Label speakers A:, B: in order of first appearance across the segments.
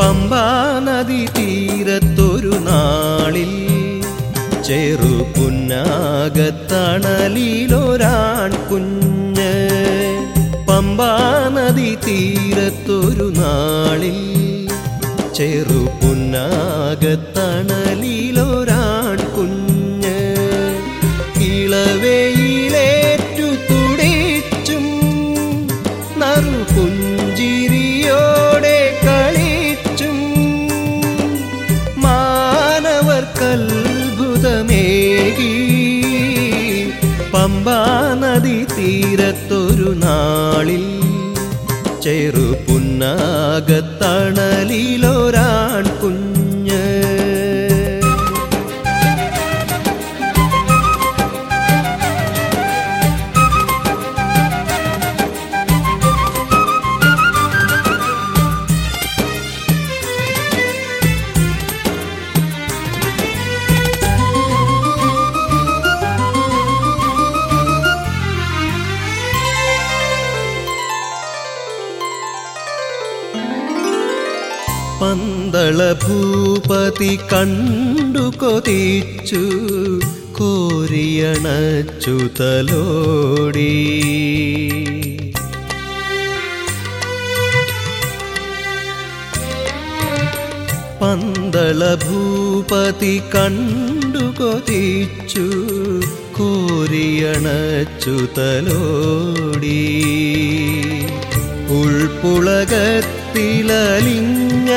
A: പമ്പാ നദി തീരത്തൊരു നാളിൽ ചെറുപുന്നാഗത്തണലിലൊരാൺ കുഞ്ഞ്. പമ്പാ നദി തീരത്തൊരു നാളിൽ ചെറുപുന്നാഗത്തണലിലൊരാൺ കുഞ്ഞ്. ഇളവയിലേറ്റു തുടിച്ചും നറുപുഞ്ചിരിയോടെ കളിച്ചും മാനവർക്കത്ഭുതമേകി പമ്പാ നദി തീരത്തൊരു നാളിൽ ചെറുപുന്നാഗത്തണലിലൊരാൺ കുഞ്ഞ്. പന്തള ഭൂപതി കണ്ടു കൊതിച്ചു കോരിയണച്ചു തലോടി. പന്തള ഭൂപതി കണ്ടു കൊതിച്ചു കോരിയണച്ചു തലോടി. ഉൾപ്പുളകത്തിലലിഞ്ഞ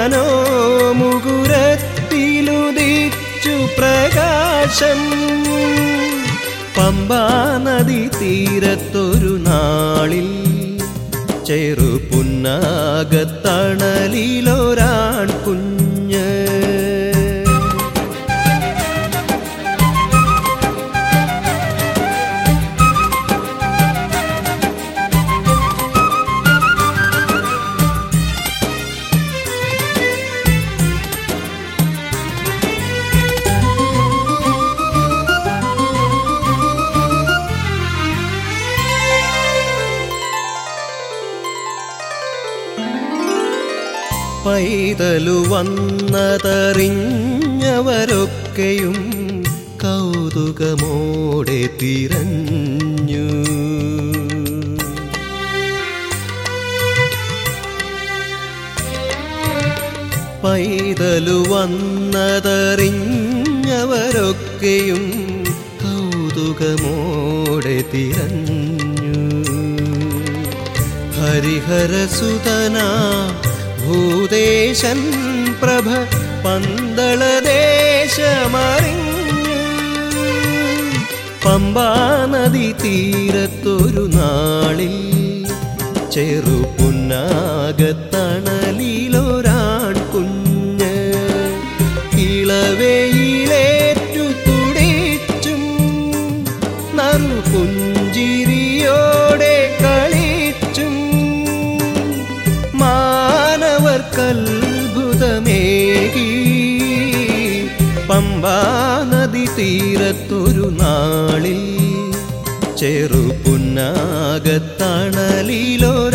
A: മനോമുകുരത്തിലുദിച്ചു പ്രകാശം. പമ്പാ നദി തീരത്തൊരു നാളിൽ ചെറുപുന്നാഗത്തണലിലൊരാൺ കുഞ്ഞ്. പൈതലു വന്നതറിഞ്ഞവരൊക്കെയും കൗതുകമോടെ തിരഞ്ഞു. പൈതലു വന്നതറിഞ്ഞവരൊക്കെയും കൗതുകമോടെ തിരഞ്ഞു. ഹരിഹരസുതനാ ഭൂദേശൻ പ്രഭ പന്തളദേശമറിഞ്ഞു. പമ്പാ നദി തീരത്തൊരു നാളിൽ ചെറുപുന്നാഗത്തണലിലൊരാൺ കുഞ്ഞ്. ഇളവയിലേറ്റു തുടിച്ചും നറുപുഞ്ചിരിയോടെ കളിച്ചും മാനവർക്കത്ഭുതമേകി പമ്പാ നദി തീരത്തൊരു നാളിൽ ചെറുപുന്നാഗത്തണലിലൊരാൺ